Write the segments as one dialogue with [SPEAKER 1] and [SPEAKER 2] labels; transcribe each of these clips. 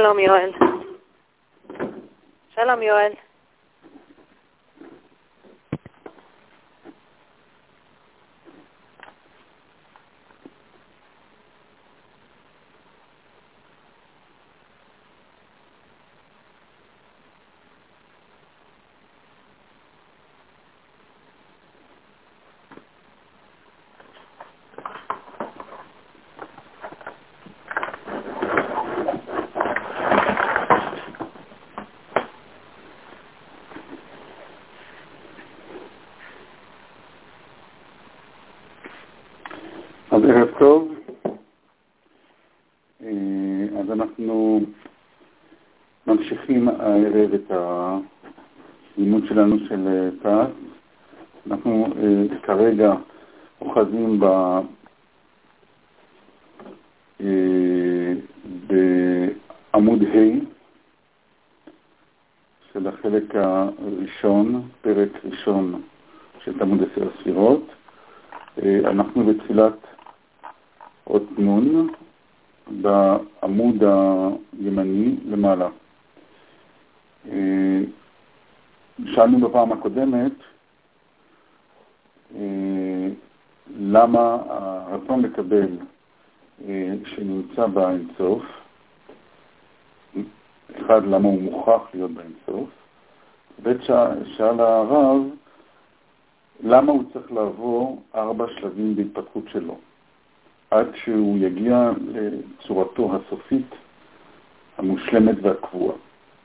[SPEAKER 1] שלום יואל. שלום יואל.
[SPEAKER 2] אז ערב טוב. אז אנחנו ממשיכים הערב את הלימוד שלנו של תעש. אנחנו כרגע אוחזים בעמוד ה' של החלק הראשון, פרק ראשון של תלמוד 10 הספירות. אנחנו בתחילת אות נון בעמוד הימני למעלה. שאלנו בפעם הקודמת למה הרצון לקבל שנמצא באינסוף, אחד, למה הוא מוכרח להיות באינסוף, ושאל הרב למה הוא צריך לעבור 4 שלבים בהתפתחות שלו עד שהוא יגיע לצורתו הסופית המושלמת והקבועה.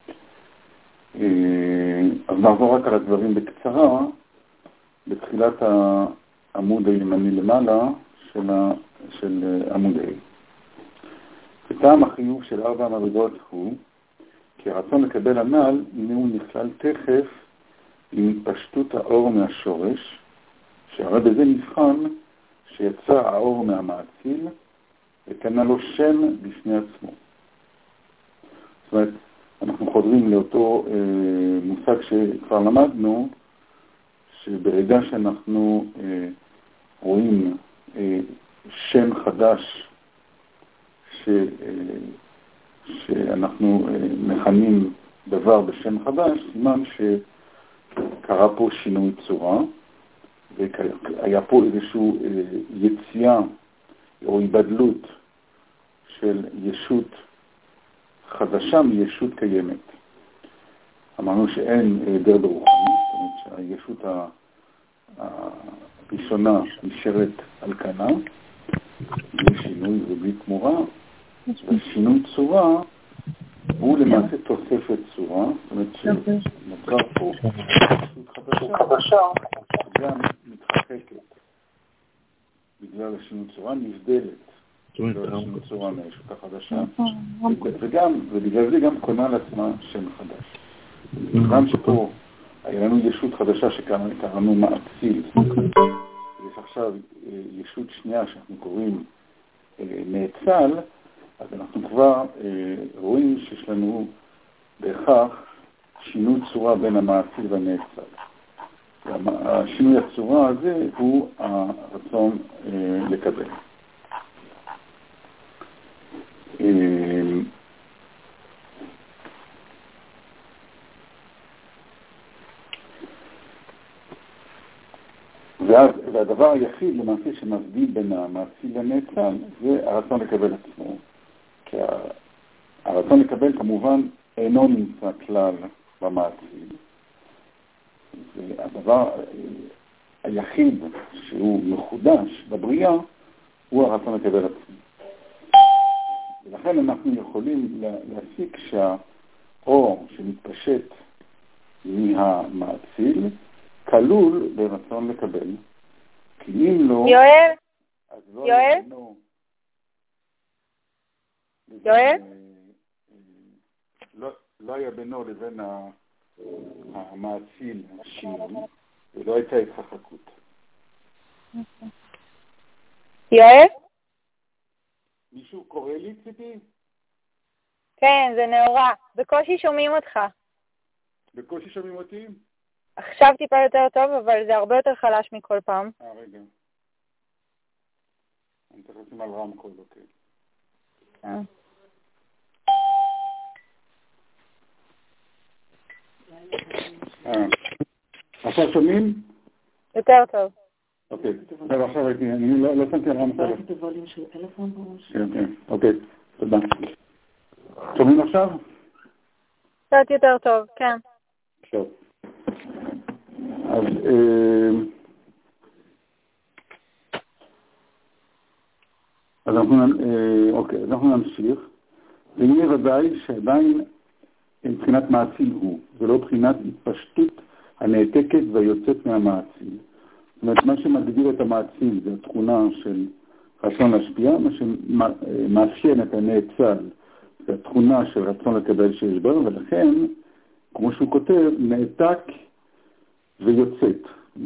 [SPEAKER 2] אז נעבור רק על הדברים בקצרה בתחילת העמוד הימני למעלה של עמוד ה'. וטעם החיוב של 4 המדרגות הוא כי הרצון לקבל הנ"ל הנה הוא נכלל תכף עם התפשטות האור מהשורש, שהרי בזה נבחן שיצא האור מהמאציל וקנה לו שם בפני עצמו. זאת אומרת, אנחנו חוזרים לאותו מושג שכבר למדנו, שברגע שאנחנו רואים שם חדש שאנחנו מכנים דבר בשם חדש, סימן שקרה פה שינוי צורה, והיה פה איזושהי יציאה או היבדלות של ישות חדשה מישות קיימת. אמרנו שאין היעדר ברוחני, זאת אומרת שהישות הראשונה נשארת על כנה, בלי שינוי ובלי תמורה, והשינוי צורה הוא למעשה תוספת צורה, זאת אומרת שנוצר פה ישות חדשה, גם מתרחקת בגלל השינוי צורה, נבדלת בגלל השינוי צורה מהישות החדשה, ובגלל זה גם קונה לעצמה שם חדש. גם שפה היה לנו ישות חדשה שקראנו מאציל, ויש עכשיו ישות שנייה שאנחנו קוראים נאצל, אז אנחנו כבר רואים שיש לנו בהכרח שינוי צורה בין המאציל והנאצל. השינוי הצורה הזה הוא הרצון לקבל. והדבר היחיד למעשה שמבדיל בין המאציל לנאצל זה הרצון לקבל עצמו. כי הרצון לקבל כמובן אינו נמצא כלל במאציל. והדבר היחיד שהוא מחודש בבריאה הוא הרצון לקבל עצמו. ולכן אנחנו יכולים להסיק שהאור שמתפשט מהמאציל כלול ברצון לקבל. כי אם לא...
[SPEAKER 1] יואל?
[SPEAKER 2] אז
[SPEAKER 1] יואל? יואל?
[SPEAKER 2] לא היה בינו לבין המאציל שינוי, ולא הייתה התרחקות.
[SPEAKER 1] יואל?
[SPEAKER 2] מישהו קורא לי, ציפי?
[SPEAKER 1] כן, זה נאורה. בקושי שומעים אותך.
[SPEAKER 2] בקושי שומעים אותי?
[SPEAKER 1] עכשיו טיפה יותר טוב, אבל זה הרבה יותר חלש מכל פעם.
[SPEAKER 2] רגע. אני צריך לשים על רמקול, אוקיי. עכשיו שומעים?
[SPEAKER 1] יותר טוב.
[SPEAKER 2] אוקיי, עכשיו אני לא שמתי על רם חלק.
[SPEAKER 3] את הווליום של טלפון בראש?
[SPEAKER 2] כן, אוקיי, תודה. שומעים עכשיו?
[SPEAKER 1] קצת יותר טוב, כן.
[SPEAKER 2] טוב. אז אנחנו נמשיך. והנה ודאי שעדיין מבחינת מעציל הוא, ולא מבחינת התפשטות הנעתקת והיוצאת מהמעציל. זאת אומרת, מה שמגדיר את המעציל זה התכונה של רצון להשפיע, מה שמאפיין את הנאצל זה התכונה של רצון לקבל שיש בה, ולכן, כמו שהוא כותב, נעתק ויוצאת.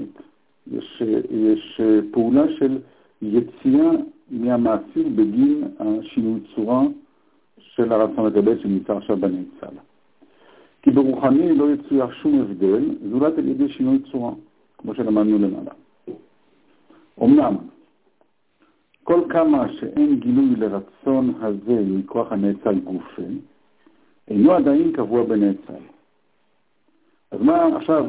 [SPEAKER 2] יש פעולה של יציאה מהמעציל בגין השינוי צורה של הרצון לקבל שנמצא עכשיו בנאצל. כי ברוחני לא יצויר שום הבדל, זולת על ידי שינוי צורה, כמו שלמדנו למעלה. אמנם, כל כמה שאין גילוי לרצון הזה מכוח הנאצל גופה, אינו עדיין קבוע בנאצל. אז מה עכשיו?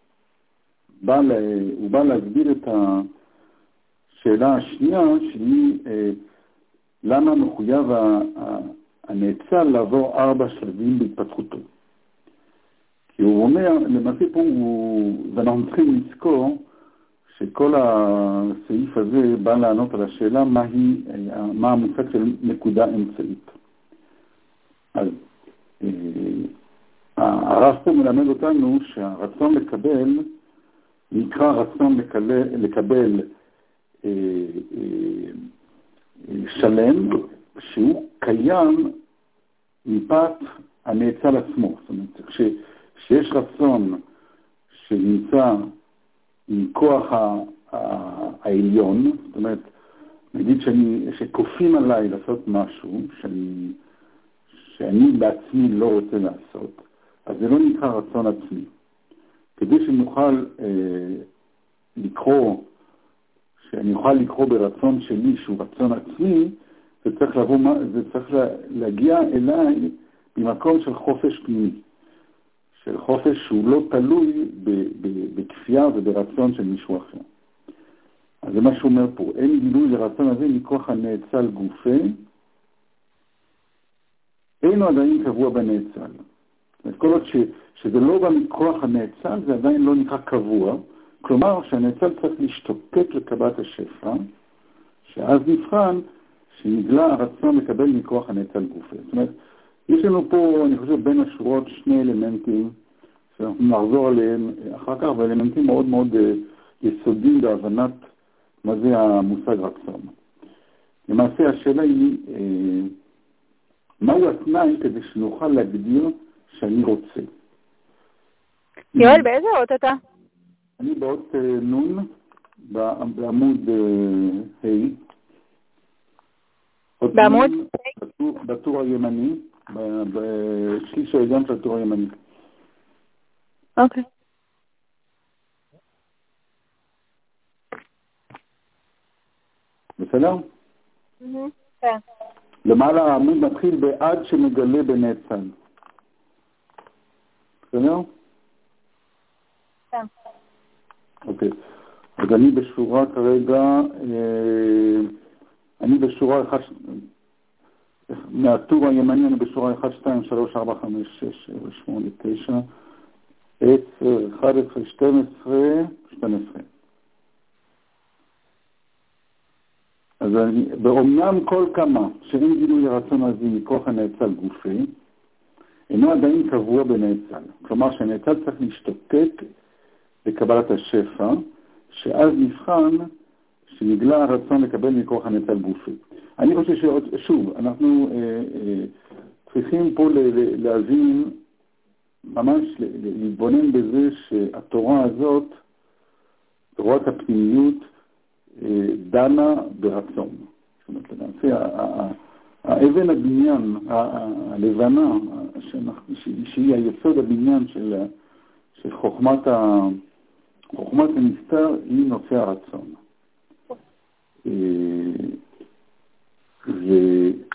[SPEAKER 2] הוא בא להסביר את השאלה השנייה, שהיא למה מחויב הנאצל לעבור 4 שלבים בהתפתחותו. כי הוא אומר, למעשה פה ואנחנו צריכים לזכור שכל הסעיף הזה בא לענות על השאלה מה המושג של נקודה אמצעית. אז הרב פה מלמד אותנו שהרצון לקבל נקרא רצון לקבל שלם שהוא קיים מפאת הנאצל עצמו. זאת אומרת, כשיש רצון שנמצא מכוח העליון, זאת אומרת, נגיד שכופים עליי לעשות משהו שאני בעצמי לא רוצה לעשות, אז זה לא נקרא רצון עצמי. כדי שנוכל שאני אוכל לקרוא ברצון שלי שהוא רצון עצמי, זה צריך להגיע אליי במקום של חופש פנימי, של חופש שהוא לא תלוי בכפייה וברצון של מישהו אחר. אז זה מה שהוא אומר פה, אין גילוי לרצון הזה מכוח הנאצל גופה, אינו עדיין קבוע בנאצל. אז כל עוד שזה לא בא מכוח הנאצל, זה עדיין לא נקרא קבוע, כלומר שהנאצל צריך להשתוקק לקבלת השפע, שאז נבחן שנגלה הרצון לקבל מכוח הנאצל גופה. זאת אומרת, יש לנו פה, אני חושב, בין השורות 2 אלמנטים, שאנחנו נחזור עליהם אחר כך, ואלמנטים מאוד מאוד יסודיים בהבנת מה זה המושג רצון. למעשה השאלה היא, מהו התנאי כדי שנוכל להגדיר שאני רוצה?
[SPEAKER 1] יואל, באיזה אות אתה?
[SPEAKER 2] אני באות נון, בעמוד ה'.
[SPEAKER 1] בעמוד?
[SPEAKER 2] בטור הימני, בשליש העליון של הטור הימני.
[SPEAKER 1] אוקיי.
[SPEAKER 2] בסדר?
[SPEAKER 1] כן.
[SPEAKER 2] למעלה העמוד מתחיל בעד שמגלה בנאצל. בסדר?
[SPEAKER 1] כן.
[SPEAKER 2] אוקיי. אז אני בשורה כרגע, אני בשורה 1, מהטור הימני אני בשורה 1, 2, 3, 4, 5, 6, 7, 8, 9, 10, 11, 12, 12. אז באומנם כל כמה שאין גילוי הרצון הזה מכוח הנאצל גופי, אינו עדיין קבוע בנאצל. כלומר שהנאצל צריך להשתוקק לקבלת השפע, שאז נבחן שנגלה הרצון לקבל מכוח הנאצל גופי. אני חושב ששוב, אנחנו צריכים פה להבין, ממש להתבונן בזה שהתורה הזאת, תורת הפנימיות, דנה ברצון. זאת אומרת, למעשה, האבן הבניין, הלבנה, שהיא היסוד הבניין של חוכמת הנסתר, היא נושא הרצון.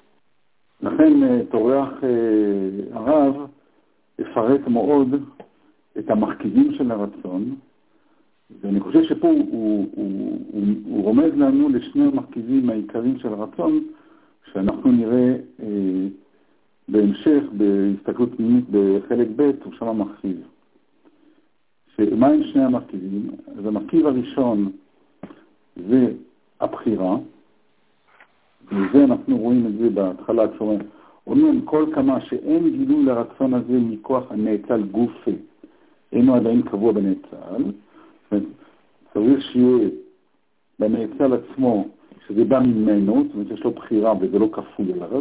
[SPEAKER 2] ולכן טורח הרב לפרט מאוד את המרכיבים של הרצון, ואני חושב שפה הוא רומז לנו לשני המרכיבים העיקריים של הרצון, שאנחנו נראה בהמשך, בהסתכלות פנימית בחלק ב', הוא שם המרכיב. שמה הם שני המרכיבים? אז המרכיב הראשון זה הבחירה, וזה אנחנו רואים את זה בהתחלה, אומרים כל כמה שאין גילוי לרצון הזה מכוח הנאצל גופה, אינו עדיין קבוע בנאצל, צריך שיהיה בנאצל עצמו, שזה בא ממנו, זאת אומרת שיש לו בחירה וזה לא כפוי עליו,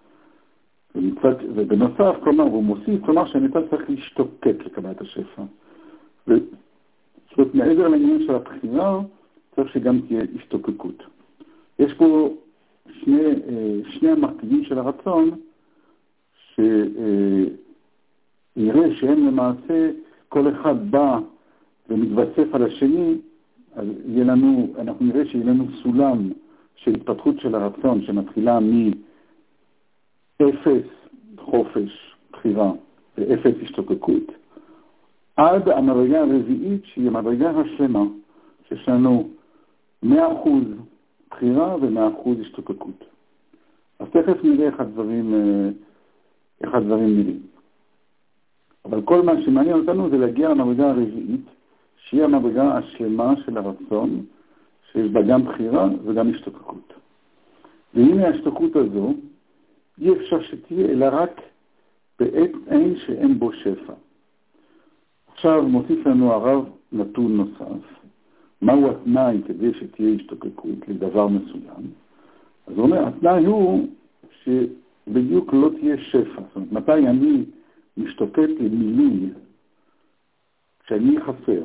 [SPEAKER 2] ובנוסף, כלומר, הוא מוסיף, כלומר שהנאצל צריך להשתוקק לקבל את השפע. זאת אומרת, מעבר לעניין של הבחירה, צריך שגם תהיה השתוקקות. יש פה שני המרכיבים של הרצון, שנראה שהם למעשה, כל אחד בא ומתווסף על השני, אז אנחנו נראה שיהיה לנו סולם של התפתחות של הרצון, שמתחילה מאפס חופש, בחירה, ואפס השתוקקות, עד המדרגה הרביעית, שהיא המדרגה השלמה, שיש לנו 100% בחירה ו100% השתוקקות. אז תכף נראה איך הדברים נראים. אבל כל מה שמעניין אותנו זה להגיע למדרגה הרביעית, שהיא המדרגה השלמה של הרצון, שיש בה גם בחירה וגם השתוקקות. והנה ההשתוקקות הזו, אי אפשר שתהיה אלא רק בעת אין שאין בו שפע. עכשיו מוסיף לנו הרב נתון נוסף, מהו התנאי כדי שתהיה השתוקקות לדבר מסוים. אז הוא אומר, התנאי הוא שבדיוק לא תהיה שפע. זאת אומרת, מתי אני משתוקק למילוי, כשאני חסר.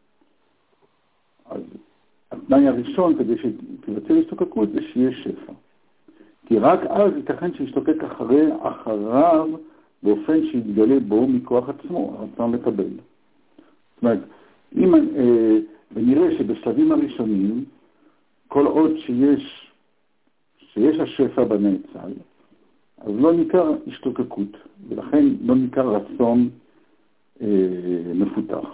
[SPEAKER 2] אז התנאי הראשון כדי שתבצע השתוקקות זה שיהיה שפע. כי רק אז ייתכן שישתוקק אחריו באופן שיתגלה בו מכוח עצמו, הרצון לקבל. זאת אומרת, ונראה שבשלבים הראשונים, כל עוד שיש השפע בנאצל, אז לא ניכר השתוקקות, ולכן לא ניכר רצון מפותח.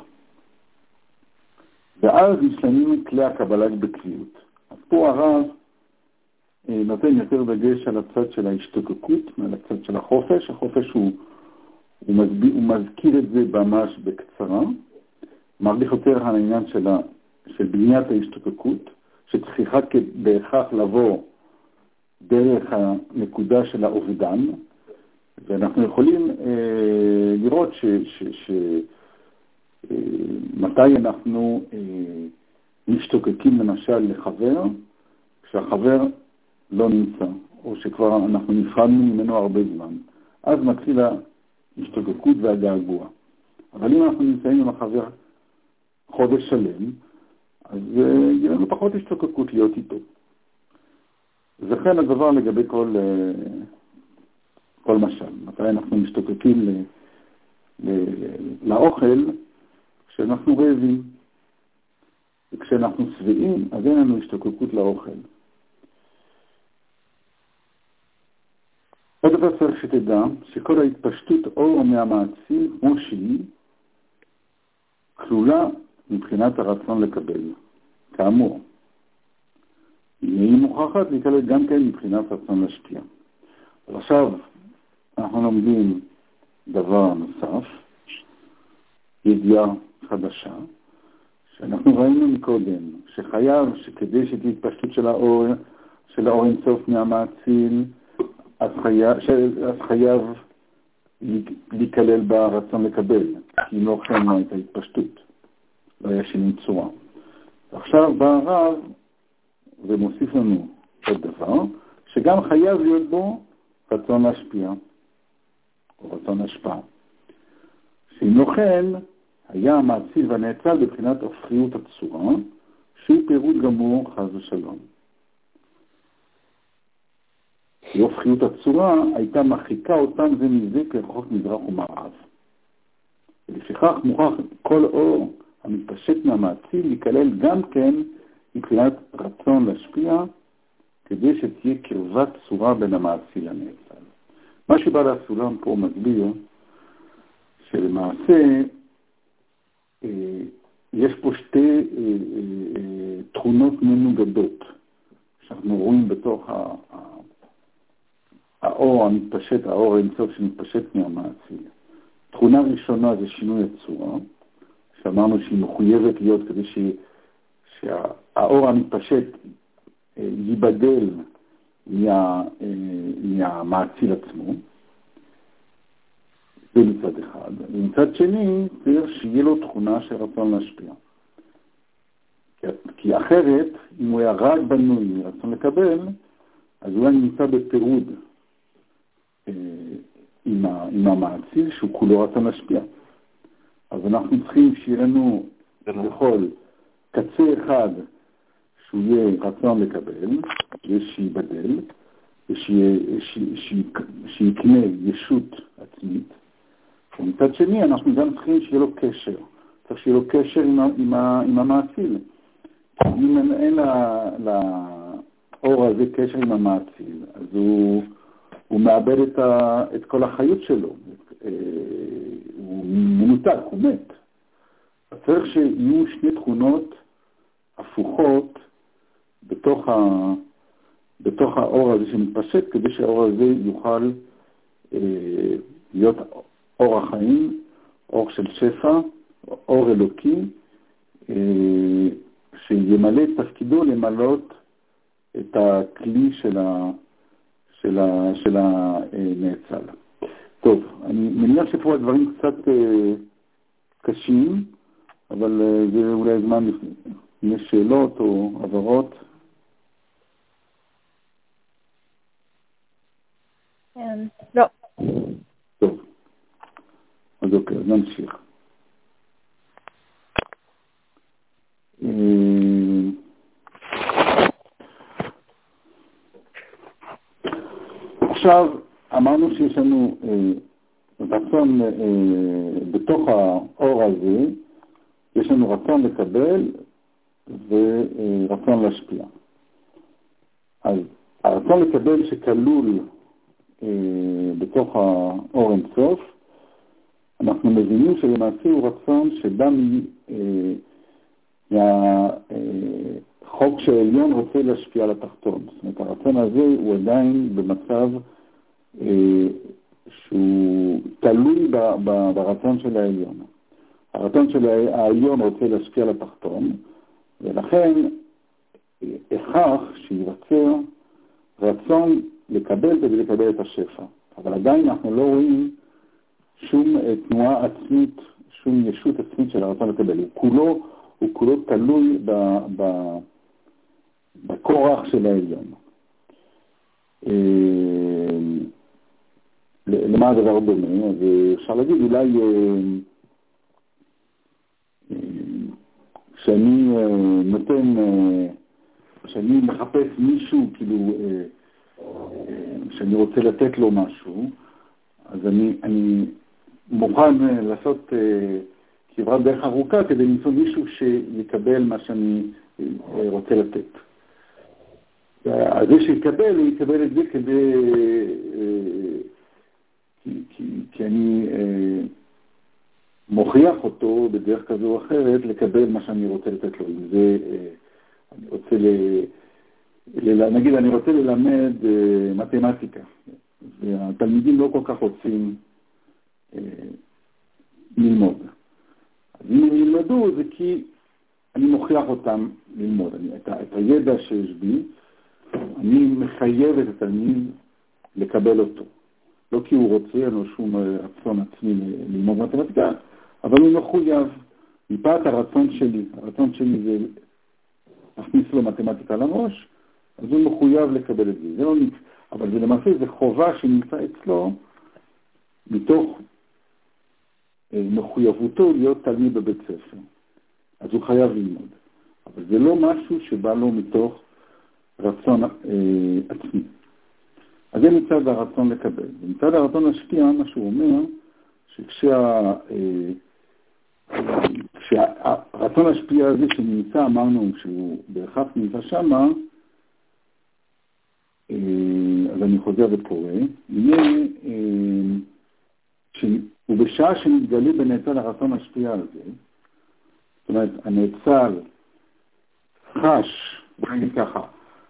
[SPEAKER 2] ואז משלמים כלי הקבלה בקביעות. אז פה הרב נותן יותר דגש על הצד של ההשתוקקות, על הצד של החופש. החופש הוא מזכיר את זה ממש בקצרה, מרליך יותר על העניין של בניית ההשתוקקות, שצריכה בהכרח לבוא דרך הנקודה של האובדן, ואנחנו יכולים לראות מתי אנחנו משתוקקים למשל לחבר, כשהחבר לא נמצא, או שכבר אנחנו נפרדנו ממנו הרבה זמן. אז מתחילה השתוקקות והגעגוע. אבל אם אנחנו נמצאים עם החבר חודש שלם, אז יהיה לנו פחות השתוקקות להיות איתו. וכן הדבר לגבי כל משל. מתי אנחנו משתוקקים לאוכל, כשאנחנו רעבים. וכשאנחנו שבעים, אז אין לנו השתוקקות לאוכל. עוד דבר צריך שתדע, שכל ההתפשטות אור מהמעציל, כמו שהיא, כלולה מבחינת הרצון לקבל. כאמור, היא מוכרחת להיקלט גם כן מבחינת רצון להשפיע. אבל עכשיו אנחנו לומדים דבר נוסף, ידיעה חדשה, שאנחנו ראינו מקודם, שחייב שכדי שתהיה התפשטות של האור אינסוף מהמעציל, אז חייב להיכלל ברצון לקבל, כי אם לא כן לא הייתה התפשטות, לא היה שינוי צורה. עכשיו בא הרב ומוסיף לנו עוד דבר, שגם חייב להיות בו רצון להשפיע, או רצון השפעה. שאם לא כן, היה המעציל והנאצל בבחינת הופכיות הצורה, שהוא פירוט גמור חס ושלום. כי הופכיות הצורה הייתה מרחיקה אותם זה מזה כרחוק מזרח ומערב. ולפיכך מוכרח כל אור המתפשט מהמעציל להיכלל גם כן מבחינת רצון להשפיע, כדי שתהיה קרבת צורה בין המעציל לנאצל. מה שבא לסולם פה מסביר שלמעשה יש פה שתי תכונות מנוגדות שאנחנו רואים בתוך האור המתפשט, האור האינסוף שמתפשט מהמאציל. תכונה ראשונה זה שינוי הצורה, שאמרנו שהיא מחויבת להיות כדי שהאור המתפשט ייבדל מהמאציל עצמו. זה מצד אחד. ומצד שני, צריך שיהיה לו תכונה של רצון להשפיע. כי אחרת, אם הוא היה רק בנוי מרצון לקבל, אז הוא היה נמצא בפירוד עם המאציל, שהוא כולו רצון להשפיע. אז אנחנו צריכים שיהיה לנו בכל קצה אחד שהוא יהיה רצון לקבל, ושיבדל, שיקנה ישות עצמית. ומצד שני, אנחנו גם צריכים שיהיה לו קשר. צריך שיהיה לו קשר עם המאציל. אם אין לאור הזה קשר עם המאציל, אז הוא מאבד את כל החיות שלו. הוא מנותק, הוא מת. אז צריך שיהיו שני תכונות הפוכות בתוך האור הזה שמתפשט, כדי שהאור הזה יוכל להיות אור החיים, אור של שפע, אור אלוקי, שימלא את תפקידו למלות את הכלי של הנאצל. טוב, אני מניח שפה הדברים קצת קשים, אבל זה אולי זמן לפני. אם יש שאלות או עברות?
[SPEAKER 1] לא.
[SPEAKER 2] טוב. אז אוקיי, אז נמשיך. עכשיו, אמרנו שיש לנו רצון בתוך האור הזה, יש לנו רצון לקבל ורצון להשפיע. אז הרצון לקבל שכלול בתוך האור אינסוף, אנחנו מבינים שלמעשה הוא רצון שבא מהחוק שהעליון רוצה להשפיע על התחתון. זאת אומרת, הרצון הזה הוא עדיין במצב שהוא תלוי ברצון של העליון. הרצון של העליון רוצה להשפיע על התחתון, ולכן הכרח שיווצר רצון לקבל כדי לקבל את השפע. אבל עדיין אנחנו לא רואים שום תנועה עצמית, שום ישות עצמית של הרצון לקבל. הוא כולו תלוי בכורח של העליון. למה הדבר דומה? אז אפשר להגיד אולי כשאני מחפש מישהו, כאילו, שאני רוצה לתת לו משהו, אז אני מוכן לעשות כברת דרך ארוכה כדי למצוא מישהו שיקבל מה שאני רוצה לתת. אז זה שיקבל, הוא יקבל את זה כדי, כי אני מוכיח אותו בדרך כזו או אחרת לקבל מה שאני רוצה לתת לו. אם זה, אני רוצה נגיד, אני רוצה ללמד מתמטיקה, והתלמידים לא כל כך רוצים ללמוד. אז אם הם ילמדו, זה כי אני מוכיח אותם ללמוד. את הידע שיש בי, אני מחייב את התלמיד לקבל אותו. לא כי הוא רוצה, אין לו שום רצון עצמי ללמוד מתמטיקה, אבל הוא מחויב. מפאת הרצון שלי, הרצון שלי זה להכניס לו מתמטיקה לראש, אז הוא מחויב לקבל את זה. זה לא נמצא, אבל זה למעשה זה חובה שנמצא אצלו מתוך מחויבותו להיות תלמיד בבית ספר. אז הוא חייב ללמוד. אבל זה לא משהו שבא לו מתוך רצון עצמי. אז זה מצד הרצון לקבל. ומצד הרצון להשפיע, מה שהוא אומר, כשהרצון להשפיע הזה שנמצא, אמרנו שהוא בהכרח נמצא שמה, אז אני חוזר וקורא, יהיה, ובשעה שנתגלה בנצל הרצון להשפיע על זה, אומרת, הנאצל חש, בוא נגיד ככה,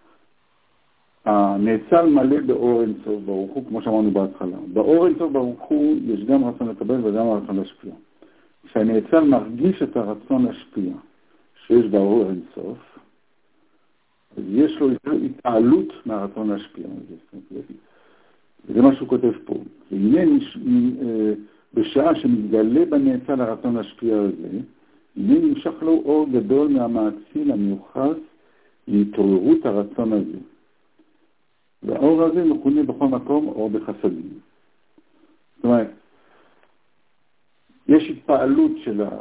[SPEAKER 2] הנאצל מלא באור אין סוף ברוך הוא, כמו שאמרנו בהתחלה. באור אין סוף ברוך הוא יש גם רצון לקבל וגם רצון להשפיע. כשהנאצל מרגיש את הרצון להשפיע שיש באור אין סוף, אז יש לו יותר התעלות מהרצון להשפיע. זה מה שהוא כותב פה. והנה בשעה שמתגלה בנאצל הרצון להשפיע הזה, הנה נמשך לו אור גדול מהמעציל המיוחס להתעוררות הרצון הזה. והאור הזה מכונה בכל מקום אור בחסדים. זאת אומרת, יש התפעלות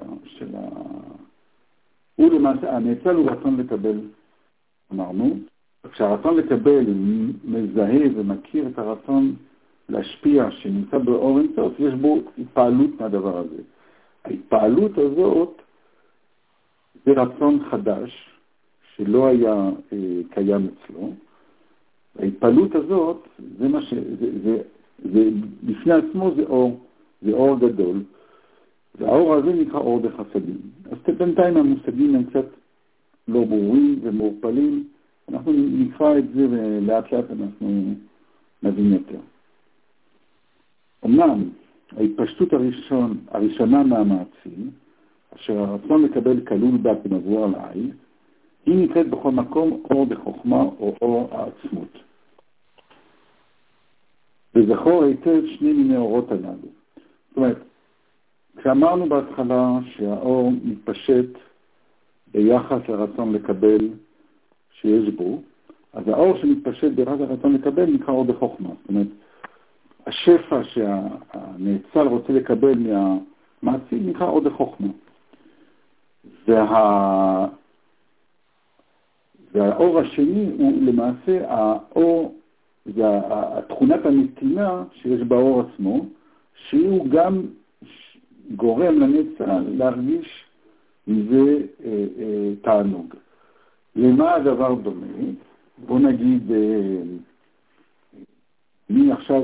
[SPEAKER 2] הוא למעשה, הנאצל הוא רצון לקבל, אמרנו, כשהרצון לקבל מזהה ומכיר את הרצון להשפיע שנמצא באור אינסוף, יש בו התפעלות מהדבר הזה. ההתפעלות הזאת זה רצון חדש שלא היה קיים אצלו. ההתפעלות הזאת, זה מה זה בפני עצמו זה אור גדול, והאור הזה נקרא אור בחסדים. אז בינתיים המושגים הם קצת לא ברורים ומעורפלים, אנחנו נקרא את זה ולאט לאט אנחנו נבין יותר. אמנם ההתפשטות הראשונה מהמעציל, אשר הרצון לקבל כלול בה כמבואר לעיל, היא נקראת בכל מקום אור בחוכמה או אור העצמות. וזכור היטב שני מיני אורות הללו. זאת אומרת, כשאמרנו בהתחלה שהאור מתפשט ביחס לרצון לקבל שיש בו, אז האור שמתפשט ביחס לרצון לקבל נקרא אור בחוכמה. זאת אומרת, השפע שהנאצל רוצה לקבל מהמעציל נקרא אור בחוכמה. והאור השני הוא למעשה האור, זה התכונת הנתינה שיש באור עצמו, שהוא גם גורם לנאצל להרגיש מזה תענוג. למה הדבר דומה? בוא נגיד, אני עכשיו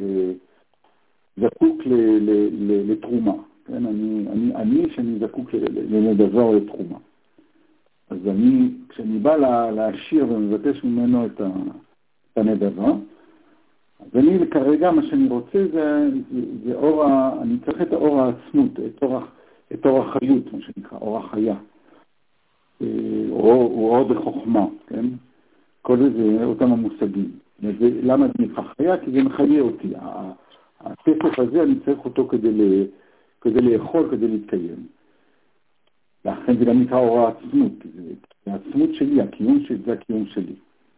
[SPEAKER 2] זקוק לתרומה. כן? שאני זקוק לנדבה או לתרומה. אז כשאני בא להשאיר ומבקש ממנו את הנדבה, אז אני כרגע מה שאני רוצה זה אני צריך את האור העצמות, את אור החיות, מה שנקרא, אור החיה. או אור בחוכמה, כן? כל זה אותם המושגים. למה זה נקרא חיה? כי זה מחיה אותי. הכסף הזה אני צריך אותו כדי לאכול, כדי להתקיים. לכן זה גם נקרא אור העצמות. זה העצמות שלי, הקיום שלי, זה הקיום שלי.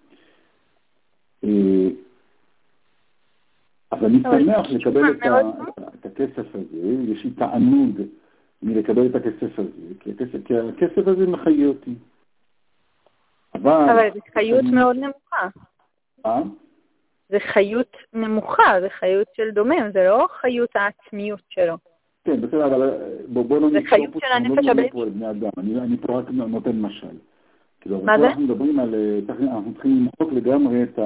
[SPEAKER 2] אז אני שמח לקבל את הכסף הזה, יש לי תענוג מלקבל את הכסף הזה, כי הכסף הזה מחיה אותי.
[SPEAKER 1] אבל זה חיות מאוד נמוכה. זה חיות נמוכה, זה חיות של דומם, זה לא חיות העצמיות שלו.
[SPEAKER 2] כן, בסדר, אבל בואו לא
[SPEAKER 1] נקרא פה
[SPEAKER 2] בני אדם, אני פה רק נותן משל.
[SPEAKER 1] מה זה?
[SPEAKER 2] אנחנו מדברים על, אנחנו צריכים למחוק לגמרי את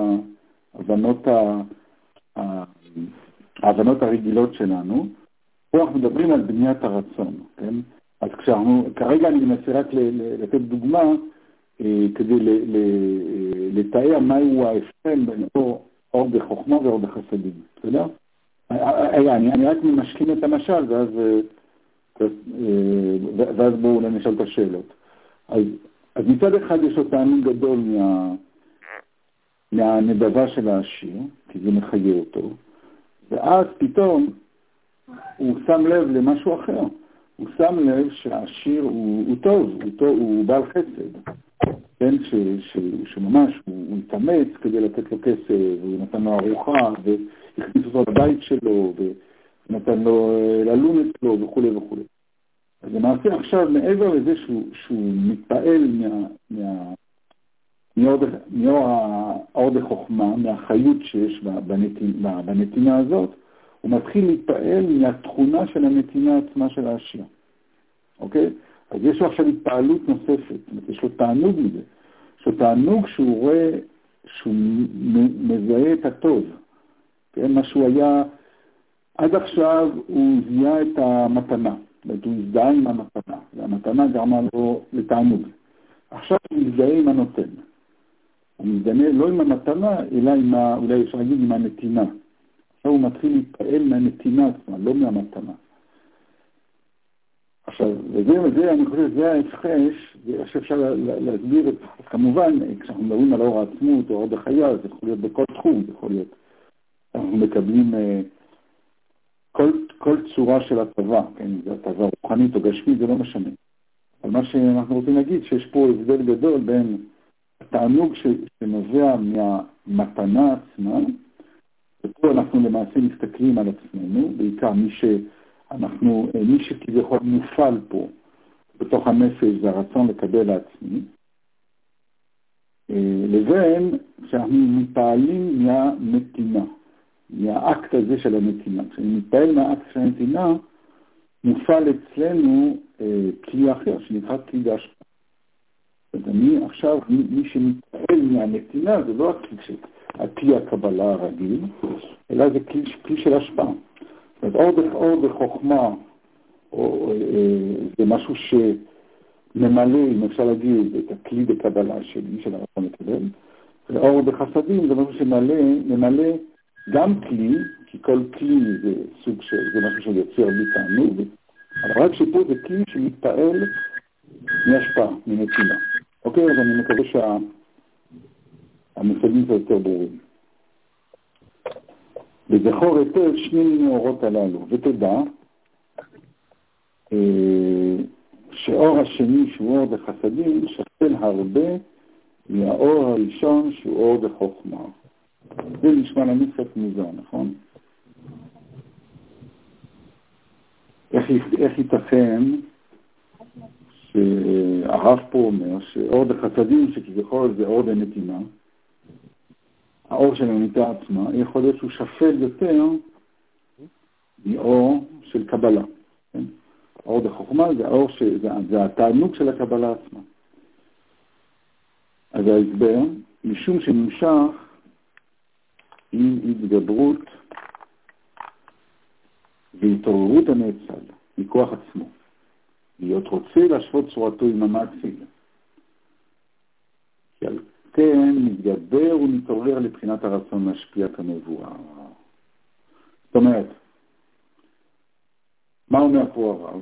[SPEAKER 2] ההבנות הרגילות שלנו. פה אנחנו מדברים על בניית הרצון, כן? אז כרגע אני מנסה רק לתת דוגמה, כדי לתאר מהו ההבדל בין אור בחוכמה ואור בחסדים. בסדר? אני רק משלים את המשל, ואז בואו נשאל את השאלות. אז מצד אחד יש לו טעמים גדול מהנדבה של העשיר, כי זה מחיה אותו, ואז פתאום הוא שם לב למשהו אחר. הוא שם לב שהעשיר הוא טוב, הוא בעל חסד. כן, שממש הוא התאמץ כדי לתת לו כסף, והוא נתן לו ארוחה, והכניס אותו לבית שלו, ונתן לו ללון אצלו, וכו' וכו'. אז למעשה עכשיו, מעבר לזה שהוא מתפעל מאור בחוכמה, מהחיות שיש בנתינה הזאת, הוא מתחיל להתפעל מהתכונה של הנתינה עצמה של העשיר. אוקיי? אז יש לו עכשיו התפעלות נוספת, יש לו תענוג מזה. יש לו תענוג שהוא רואה, שהוא מזהה את הטוב. כן? מה שהוא היה, עד עכשיו הוא זיהה את המתנה. הוא הזדהה עם המתנה. המתנה גרמה לו לתענוג. עכשיו הוא מזדהה עם הנותן. הוא מזדהה לא עם המתנה, אלא אולי אפשר להגיד עם הנתינה. עכשיו הוא מתחיל להתפעל מהנתינה עצמה, לא מהמתנה. עכשיו, וזה, אני חושב, זה ההפרש, שאפשר להסביר, כמובן, כשאנחנו מדברים על אור העצמות או אור בחיה, זה יכול להיות בכל תחום, זה יכול להיות, אנחנו מקבלים כל צורה של הטבה, כן, זה הטבה רוחנית או גשמית, זה לא משנה. אבל מה שאנחנו רוצים להגיד, שיש פה הבדל גדול בין התענוג שנובע מהמתנה עצמה, ופה אנחנו למעשה מסתכלים על עצמנו, בעיקר מי שכביכול מופעל פה בתוך הנפש זה הרצון לקבל לעצמי, לבין שאנחנו מתפעלים מהנתינה, מהאקט הזה של הנתינה. כשאני מתפעל מהאקט של הנתינה, מופעל אצלנו כלי אחר שנקרא כלי דהשפעה. עכשיו, מי שמתפעל מהנתינה זה לא הכלי הקבלה הרגיל, אלא זה כלי של השפעה. זאת אומרת, אור בחוכמה, זה משהו שממלא, אם אפשר להגיד, את הכלי בקבלה שלי, של הרצון לקבל, ואור בחסדים זה משהו שממלא גם כלי, כי כל כלי זה סוג זה משהו שיוצר לי תענוג, אבל רק שפה זה כלי שמתפעל מהשפעה, מנתינה. אוקיי, אז אני מקווה שהמושגים זה יותר ברורים. וזכור היטב שני מאורות הללו, ותדע שאור השני שהוא אור בחסדים שפל הרבה מהאור הראשון שהוא אור בחוכמה. זה נשמע לנו קצת מוזר, נכון? איך ייתכן שהרב פה אומר שאור בחסדים שכביכול זה אור בנתינה, האור של הנתינה עצמה, יכול להיות שהוא שפל יותר מאור של קבלה. כן? האור בחוכמה זה התענוג של הקבלה עצמה. אז ההסבר, משום שנמשך עם התגברות והתעוררות הנאצל מכוח עצמו, להיות רוצה להשוות צורתו עם המאציל. כי על כן מתגבר ומתעורר לבחינת הרצון להשפיע כמבואר. זאת אומרת, מה אומר פה הרב?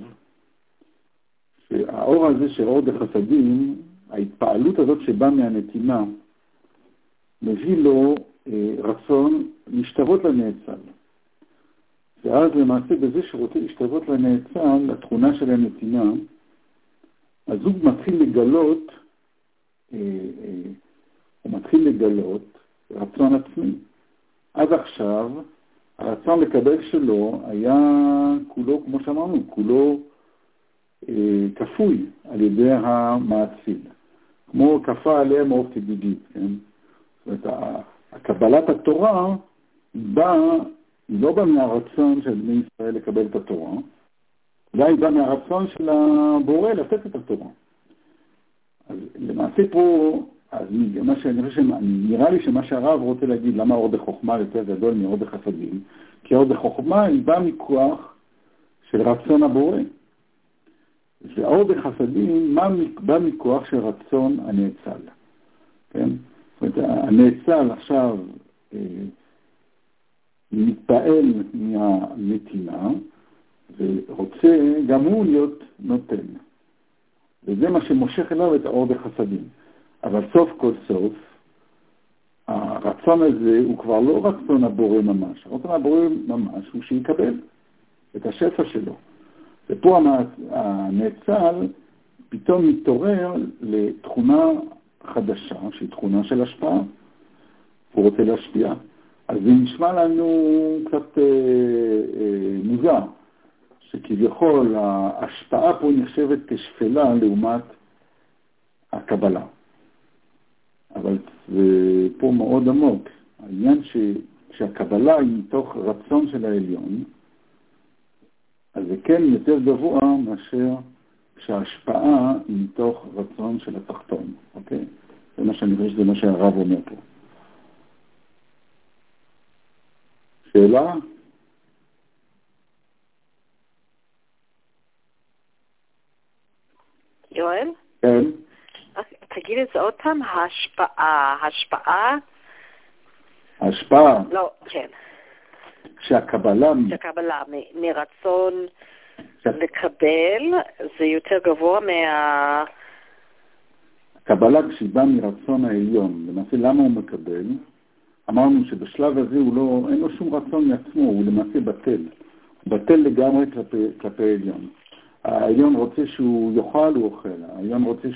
[SPEAKER 2] שהאור הזה שאור בחסדים, ההתפעלות הזאת שבאה מהנתינה, מביא לו רצון להשתוות לנאצל. ואז למעשה בזה שרוצה להשתוות לנאצל, לתכונה של הנתינה, אז הוא מתחיל לגלות רצון עצמי. עד עכשיו, הרצון לקבל שלו היה כולו, כמו שאמרנו, כולו כפוי על ידי המאציל. כמו כפה עליהם אור תגידית, כן? זאת אומרת, הקבלת התורה היא לא באה מהרצון של בני ישראל לקבל את התורה, אלא היא באה מהרצון של הבורא לתת את התורה. אז למעשה פה, נראה לי שמה שהרב רוצה להגיד, למה אור בחוכמה יותר גדול מאור בחסדים? כי אור בחוכמה היא באה מכוח של רצון הבורא. והאור בחסדים בא מכוח של רצון הנאצל. כן? זאת אומרת, הנאצל עכשיו מתפעל מהנתינה, ורוצה גם הוא להיות נותן. וזה מה שמושך אליו את האור בחסדים. אבל סוף כל סוף, הרצון הזה הוא כבר לא רצון הבורא ממש. הרצון הבורא ממש הוא שיקבל את השפע שלו. ופה הנאצל פתאום מתעורר לתכונה חדשה, שהיא תכונה של השפעה. הוא רוצה להשפיע. אז זה נשמע לנו קצת מוזר, שכביכול ההשפעה פה נחשבת כשפלה לעומת הקבלה. אבל זה פה מאוד עמוק. העניין שהקבלה היא מתוך רצון של העליון, אז זה כן יותר גבוה מאשר שההשפעה היא מתוך רצון של התחתון. אוקיי? זה מה שאני חושב שזה מה שהרב אומר פה. שאלה?
[SPEAKER 3] יואל?
[SPEAKER 2] כן.
[SPEAKER 3] תגיד את זה עוד פעם, השפעה. לא, כן.
[SPEAKER 2] שהקבלה
[SPEAKER 3] מרצון לקבל, זה יותר גבוה
[SPEAKER 2] הקבלה כשהיא באה מרצון העליון. למעשה, למה הוא מקבל? אמרנו שבשלב הזה אין לו שום רצון מעצמו, הוא למעשה בטל. הוא בטל לגמרי כלפי העליון. העליון רוצה שהוא יאכל, הוא אוכל. העליון רוצה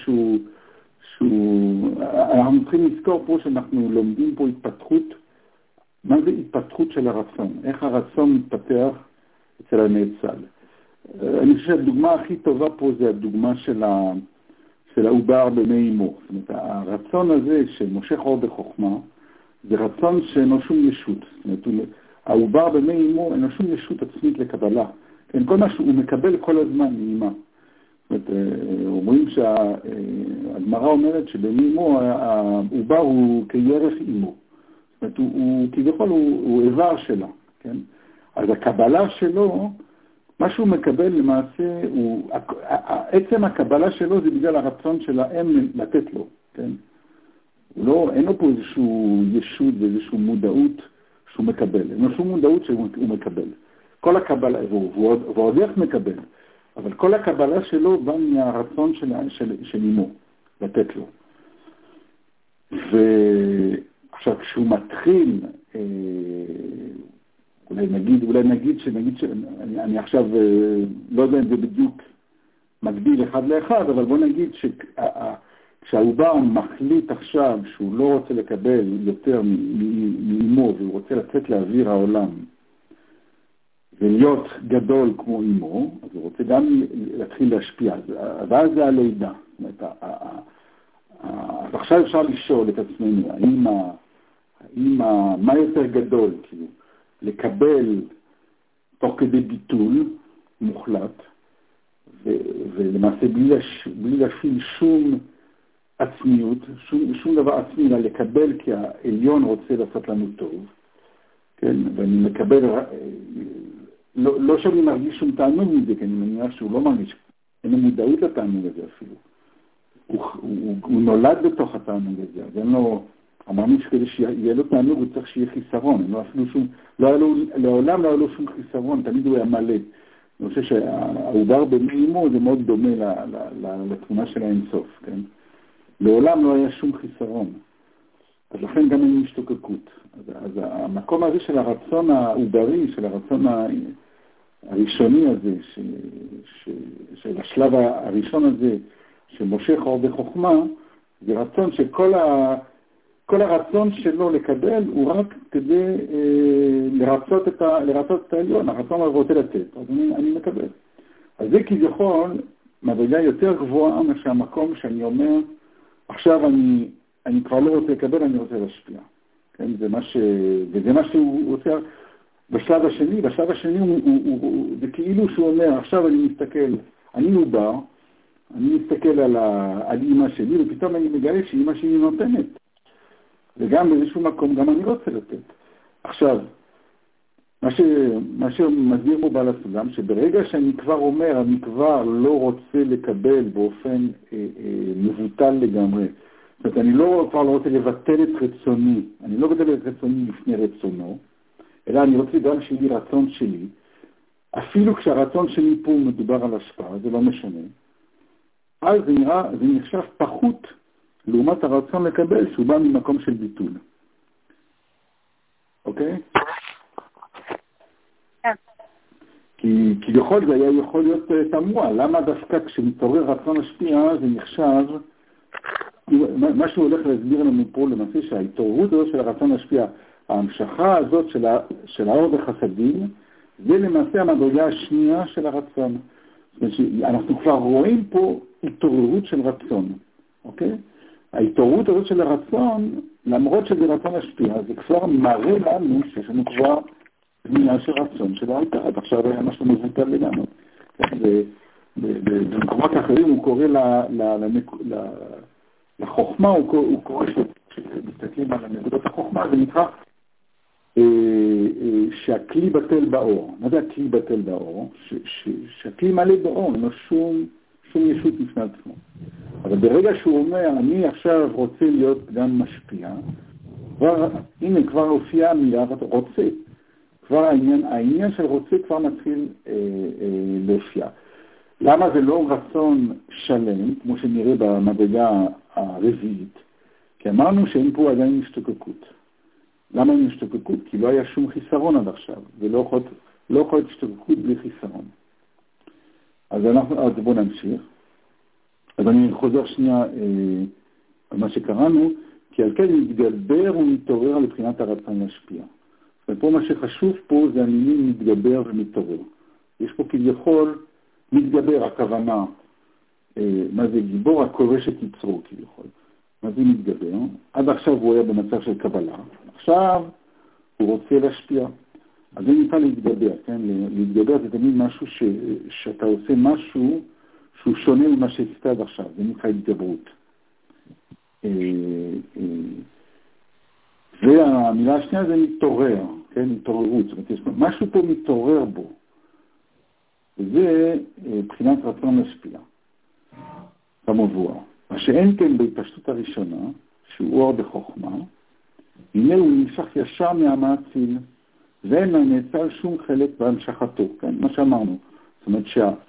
[SPEAKER 2] אנחנו צריכים לזכור פה שאנחנו לומדים פה התפתחות. מה זה התפתחות של הרצון? איך הרצון מתפתח אצל הנאצל? אני חושב שהדוגמה הכי טובה פה זה הדוגמה של העובר במי אמו. זאת אומרת, הרצון הזה שמושך אור בחוכמה, זה רצון שאינו שום ישות. זאת אומרת, העובר במי אמו אינו שום ישות עצמית לקבלה. כן, כל מה שהוא מקבל כל הזמן מאמא. זאת אומרת, אומרים שהגמרא אומרת שבמי אמו העובר הוא כירך אמו. זאת אומרת, כביכול הוא איבר שלה, כן? אז הקבלה שלו, מה שהוא מקבל למעשה, עצם הקבלה שלו זה בגלל הרצון של האם לתת לו, כן? אין לו פה איזשהו ישות ואיזשהו מודעות שהוא מקבל. אין לו שום מודעות שהוא מקבל. כל הקבלה, ועוד איך מקבל, אבל כל הקבלה שלו בא מהרצון של אמו, לתת לו. עכשיו, כשהוא מתחיל, אולי נגיד אני עכשיו לא יודע אם זה בדיוק מקביל אחד לאחד, אבל בוא נגיד כשהעובר מחליט עכשיו שהוא לא רוצה לקבל יותר מאמו, והוא רוצה לצאת לאוויר העולם ולהיות גדול כמו אמו, אז הוא רוצה גם להתחיל להשפיע. ואז זה הלידה. זאת אומרת, אז עכשיו אפשר לשאול את עצמנו, מה יותר גדול, כאילו, לקבל תוך כדי ביטול מוחלט, ולמעשה בלי להפעיל שום עצמיות, שום דבר עצמי, אלא לקבל כי העליון רוצה לעשות לנו טוב, כן? ואני מקבל, לא שאני מרגיש שום תענוג מזה, כי אני מניח שהוא לא מרגיש, אין לו מודעות לתענוג הזה אפילו. הוא נולד בתוך התענוג הזה, אז אין לו, אמרנו שכדי שיהיה לו תענוג הוא צריך שיהיה חיסרון, אין לו אפילו שום, לעולם לא היה לו שום חיסרון, תמיד הוא היה מלא. אני חושב שהעובר במי אמו זה מאוד דומה לתמונה של האינסוף, כן? לעולם לא היה שום חיסרון, אז לכן גם אין משתוקקות. אז המקום הזה של הרצון העוברי, של הרצון הראשוני הזה, של השלב הראשון הזה, שמושך אור בחוכמה, זה רצון שכל הרצון שלו לקבל הוא רק כדי לרצות את העליון, הרצון רוצה לתת, אז אני מקבל. אז זה כביכול מדרגה יותר גבוהה מהמקום שאני אומר, עכשיו אני כבר לא רוצה לקבל, אני רוצה להשפיע. כן? וזה מה שהוא רוצה בשלב השני. בשלב השני זה כאילו שהוא אומר, עכשיו אני מסתכל, אני עובר, אני מסתכל על אמא שלי, ופתאום אני מגלה שאמא שלי נותנת. וגם באיזשהו מקום, גם אני רוצה לתת. עכשיו, מה שמסביר פה בעל הסולם, שברגע שאני כבר אומר, אני כבר לא רוצה לקבל באופן מבוטל לגמרי. זאת אומרת, אני כבר לא רוצה לבטל את רצוני. אני לא מבטל את רצוני לפני רצונו, אלא אני רוצה גם שיהיה לי רצון שלי. אפילו כשהרצון שלי פה מדובר על השפעה, זה לא משנה. אז זה נחשב פחות לעומת הרצון לקבל, שהוא בא ממקום של ביטול. אוקיי? כי כביכול זה היה יכול להיות תמוה. למה דווקא כשמתעורר רצון השפיע זה נחשב, מה שהוא הולך להסביר לנו פה למעשה שההתעוררות הזאת של הרצון השפיע, ההמשכה הזאת של האור וחסדים, זה למעשה המדרגה השנייה של הרצון. אנחנו כבר רואים פה התעוררות של רצון, אוקיי? ההתעוררות הזאת של הרצון, למרות שזה רצון השפיע, זה כבר מראה לנו שיש לנו כבר בנייה של רצון שלא הייתה, עד עכשיו היה משהו מבוטל לגמרי. במקומות אחרים הוא קורא לחוכמה, הוא קורא שמסתכלים על הנקודות החוכמה, זה נקרא שהכלי בטל באור. מה זה הכלי בטל באור? שהכלי מלא באור, אין לו שום ישות בפני עצמו. אבל ברגע שהוא אומר, אני עכשיו רוצה להיות גם משפיע, הנה כבר הופיעה המילה רוצה. כבר העניין של רוצה כבר מתחיל להופיע. למה זה לא רצון שלם, כמו שנראה במדרגה הרביעית? כי אמרנו שאין פה עדיין השתוקקות. למה אין השתוקקות? כי לא היה שום חיסרון עד עכשיו, ולא יכול להיות השתוקקות בלי חיסרון. אז בואו נמשיך. אז אני חוזר שנייה על מה שקראנו, כי על כן מתגבר ומתעורר לבחינת הרצון להשפיע. ופה מה שחשוב פה זה המילים מתגבר ומתעורר. יש פה כביכול מתגבר, הכוונה, מה זה גיבור? הכובש את יצרו כביכול. מה זה מתגבר? עד עכשיו הוא היה במצב של קבלה, עכשיו הוא רוצה להשפיע. אז זה נקרא להתגבר, כן? להתגבר זה תמיד משהו שאתה עושה משהו שהוא שונה ממה שעשית עד עכשיו, זה נקרא התגברות. והמילה השנייה זה מתעורר, כן? התעוררות, זאת אומרת, יש משהו פה מתעורר בו. וזה בחינת רצון להשפיע, כמובן. מה שאין כן בהתפשטות הראשונה, שהוא אור בחוכמה, הנה הוא נמשך ישר מהמעציל, ואין לה נאצל שום חלק בהמשכתו, כן? מה שאמרנו. זאת אומרת